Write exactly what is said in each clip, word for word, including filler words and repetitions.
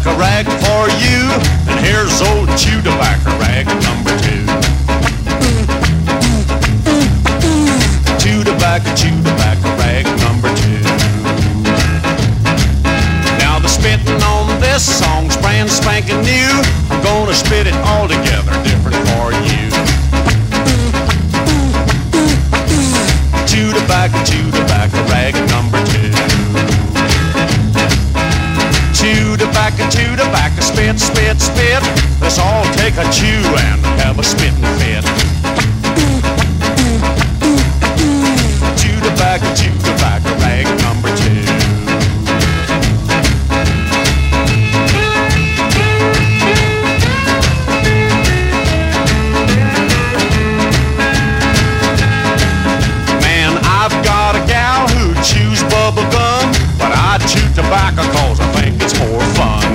tobacco rag for you, and here's old chew tobacco rag number two. Chew tobacco, chew tobacco rag number two. Now the spitting on this song's brand spanking new. I'm gonna spit it all together different for you. Chew tobacco, chew tobacco rag number two. Chew tobacco, chew tobacco, spit, spit, spit. Let's all take a chew and have a spitting fit. Chew tobacco, chew tobacco rag number two. Man, I've got a gal who chews bubble gum, but I chew tobacco cause I think it's more fun.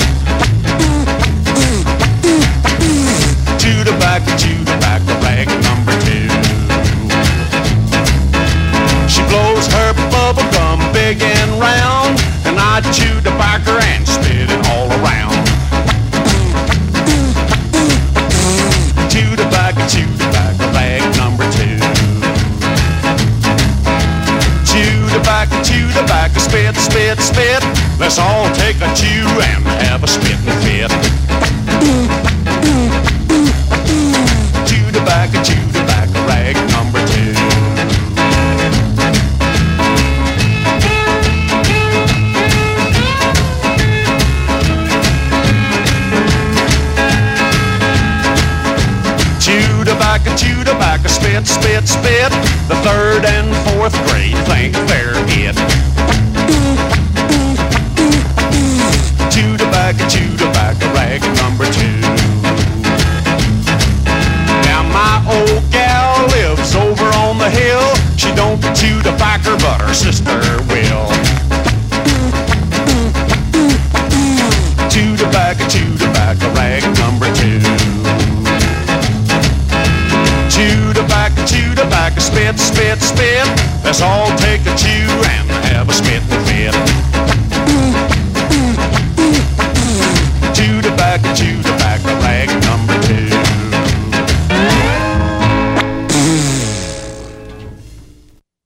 Chew tobacco, chew tobacco rag number two. She blows her bubble gum big and round, and I chew tobacco and spit it all around. Chew tobacco, chew tobacco rag number two. Chew tobacco, chew tobacco, spit, spit, spit. Let's all take a chew and have a spitting fit. Chew tobacco, chew tobacco rag number two. Chew tobacco, chew tobacco, spit, spit, spit. The third and fourth grade think they're it. Chew tobacco, chew tobacco rag number two. Now my old gal lives over on the hill. She don't chew tobacco, but her sister will. Chew tobacco, chew tobacco rag number two. Chew tobacco, chew tobacco, spit, spit, spit. Let's all take a chew and have a spit.